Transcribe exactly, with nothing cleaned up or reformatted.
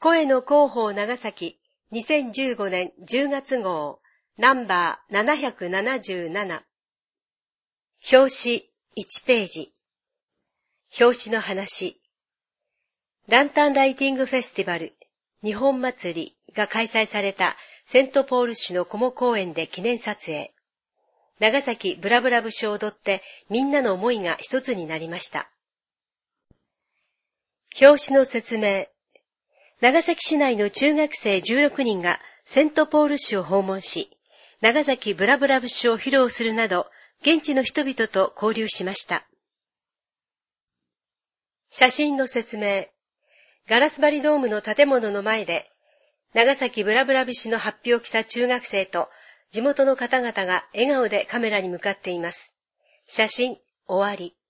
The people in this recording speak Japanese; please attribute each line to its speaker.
Speaker 1: 声の広報長崎にせんじゅうごねんじゅうがつ号ナンバーななひゃくななじゅうなな。表紙いちページ。表紙の話。ランタンライティングフェスティバル日本祭りが開催されたセントポール市のコモ公園で記念撮影。長崎ブラブラ節を踊ってみんなの思いが一つになりました。表紙の説明。長崎市内の中学生じゅうろくにんがセントポール市を訪問し、長崎ブラブラ節を披露するなど、現地の人々と交流しました。写真の説明。ガラス張りドームの建物の前で、長崎ブラブラ節の法被を着た中学生と地元の方々が笑顔でカメラに向かっています。写真終わり。